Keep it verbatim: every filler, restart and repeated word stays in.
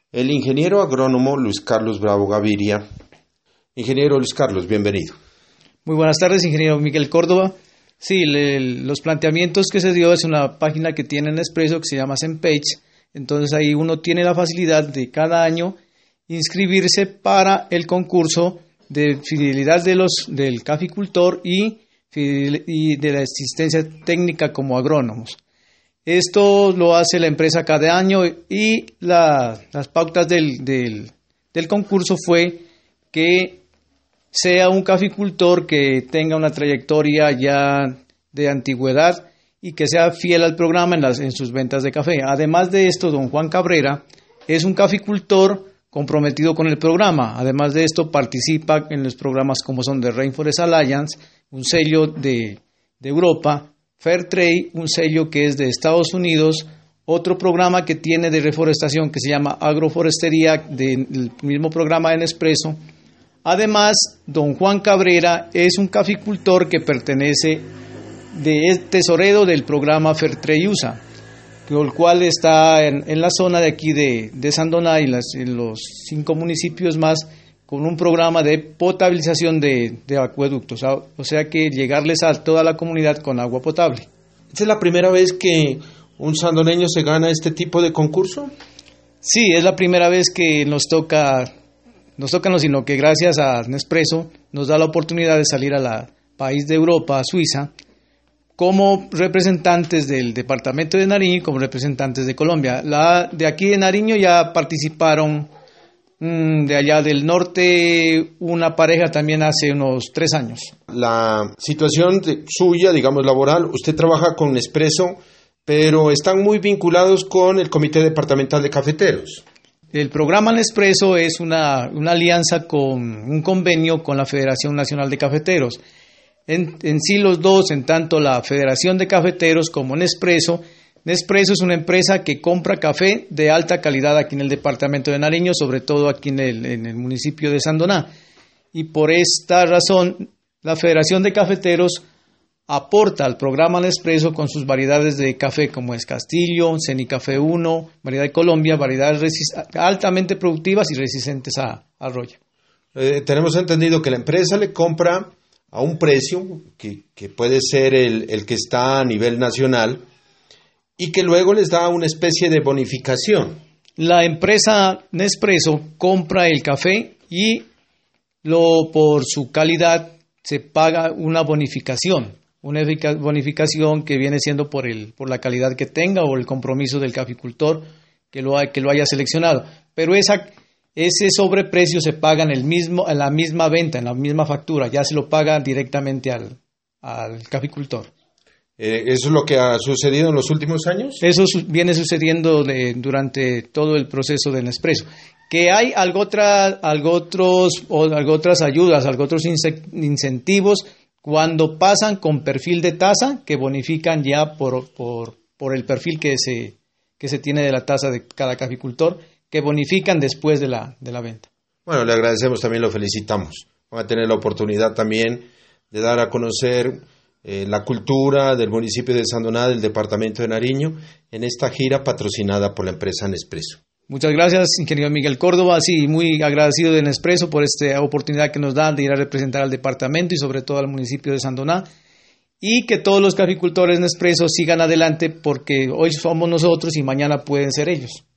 el ingeniero agrónomo Luis Carlos Bravo Gaviria. Ingeniero Luis Carlos, bienvenido. Muy buenas tardes, ingeniero Miguel Córdoba. Sí, le, los planteamientos que se dio es una página que tiene Nespresso que se llama Zenpage. Entonces ahí uno tiene la facilidad de cada año inscribirse para el concurso de fidelidad de los, del caficultor y, y de la asistencia técnica como agrónomos. Esto lo hace la empresa cada año y la, las pautas del, del, del concurso fue que sea un caficultor que tenga una trayectoria ya de antigüedad y que sea fiel al programa en, las, en sus ventas de café. Además de esto, don Juan Cabrera es un caficultor comprometido con el programa. Además de esto, participa en los programas como son de Rainforest Alliance, un sello de, de Europa, Fairtrade, un sello que es de Estados Unidos, otro programa que tiene de reforestación que se llama Agroforestería, del mismo programa de Nespresso. Además, don Juan Cabrera es un caficultor que pertenece de tesorero del programa Fairtrade U S A, el cual está en, en la zona de aquí de, de Sandoná y las, en los cinco municipios más, con un programa de potabilización de, de acueductos, o sea que llegarles a toda la comunidad con agua potable. ¿Esta es la primera vez que un sandoneño se gana este tipo de concurso? Sí, es la primera vez que nos toca, nos toca no, sino que gracias a Nespresso nos da la oportunidad de salir a la país de Europa, a Suiza, como representantes del departamento de Nariño y como representantes de Colombia. La, de aquí de Nariño ya participaron mmm, de allá del norte una pareja también hace unos tres años. La situación de, suya, digamos laboral, usted trabaja con Nespresso, pero están muy vinculados con el Comité Departamental de Cafeteros. El programa Nespresso es una, una alianza con un convenio con la Federación Nacional de Cafeteros. En, en sí los dos, en tanto la Federación de Cafeteros como Nespresso. Nespresso es una empresa que compra café de alta calidad aquí en el departamento de Nariño, sobre todo aquí en el, en el municipio de Sandoná. Y por esta razón, la Federación de Cafeteros aporta al programa Nespresso con sus variedades de café como es Castillo, Cenicafé uno, variedad de Colombia, variedades resist- altamente productivas y resistentes a, a roya. Eh, tenemos entendido que la empresa le compra a un precio que, que puede ser el, el que está a nivel nacional y que luego les da una especie de bonificación. La empresa Nespresso compra el café y lo, por su calidad se paga una bonificación, una bonificación que viene siendo por, el, por la calidad que tenga o el compromiso del caficultor que lo, que lo haya seleccionado. Pero esa Ese sobreprecio se paga en, el mismo, en la misma venta, en la misma factura, ya se lo paga directamente al, al caficultor. Eh, ¿Eso es lo que ha sucedido en los últimos años? Eso su- viene sucediendo de, durante todo el proceso del Nespresso. Que hay algo, otra, algo, otros, o algo otras ayudas, algo otros ince- incentivos cuando pasan con perfil de tasa que bonifican ya por, por, por el perfil que se, que se tiene de la tasa de cada caficultor, que bonifican después de la, de la venta. Bueno, le agradecemos, también lo felicitamos. Van a tener la oportunidad también de dar a conocer eh, la cultura del municipio de Sandoná, del departamento de Nariño, en esta gira patrocinada por la empresa Nespresso. Muchas gracias, ingeniero Miguel Córdoba. Sí, muy agradecido de Nespresso por esta oportunidad que nos dan de ir a representar al departamento y sobre todo al municipio de Sandoná. Y que todos los caficultores Nespresso sigan adelante porque hoy somos nosotros y mañana pueden ser ellos.